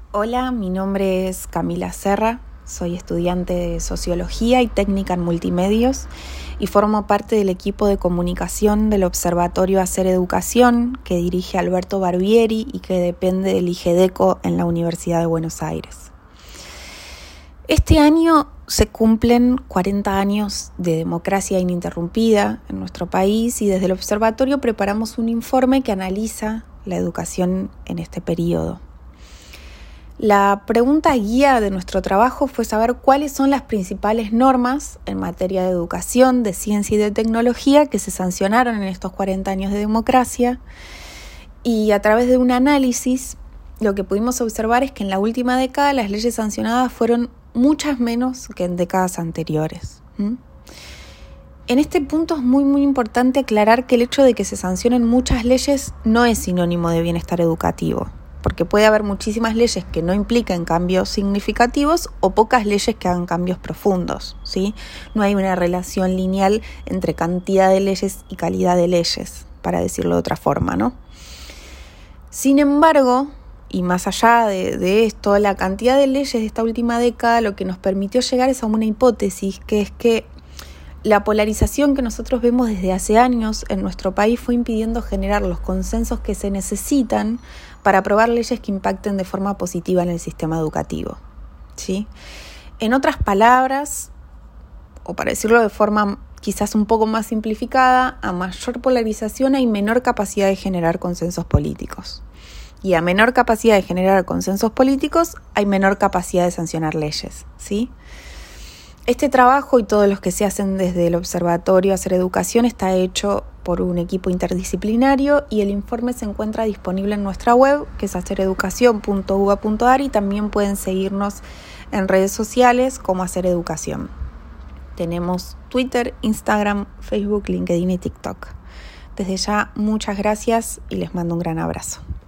Hola, mi nombre es Camila Serra, soy estudiante de Sociología y Técnica en Multimedios y formo parte del equipo de comunicación del Observatorio Hacer Educación que dirige Alberto Barbieri y que depende del IGEDECO en la Universidad de Buenos Aires. Este año se cumplen 40 años de democracia ininterrumpida en nuestro país y desde el observatorio preparamos un informe que analiza la educación en este periodo. La pregunta guía de nuestro trabajo fue saber cuáles son las principales normas en materia de educación, de ciencia y de tecnología que se sancionaron en estos 40 años de democracia, y a través de un análisis lo que pudimos observar es que en la última década las leyes sancionadas fueron muchas menos que en décadas anteriores. En este punto es muy importante aclarar que el hecho de que se sancionen muchas leyes no es sinónimo de bienestar educativo, porque puede haber muchísimas leyes que no impliquen cambios significativos o pocas leyes que hagan cambios profundos, ¿sí? No hay una relación lineal entre cantidad de leyes y calidad de leyes, para decirlo de otra forma, ¿no? Sin embargo, y más allá de esto, la cantidad de leyes de esta última década lo que nos permitió llegar es a una hipótesis, que es que la polarización que nosotros vemos desde hace años en nuestro país fue impidiendo generar los consensos que se necesitan para aprobar leyes que impacten de forma positiva en el sistema educativo, ¿sí? En otras palabras, o para decirlo de forma quizás un poco más simplificada, a mayor polarización hay menor capacidad de generar consensos políticos. Y a menor capacidad de generar consensos políticos hay menor capacidad de sancionar leyes, ¿sí? Este trabajo y todos los que se hacen desde el Observatorio Hacer Educación está hecho por un equipo interdisciplinario y el informe se encuentra disponible en nuestra web, que es hacereducacion.uba.ar, y también pueden seguirnos en redes sociales como Hacer Educación. Tenemos Twitter, Instagram, Facebook, LinkedIn y TikTok. Desde ya, muchas gracias y les mando un gran abrazo.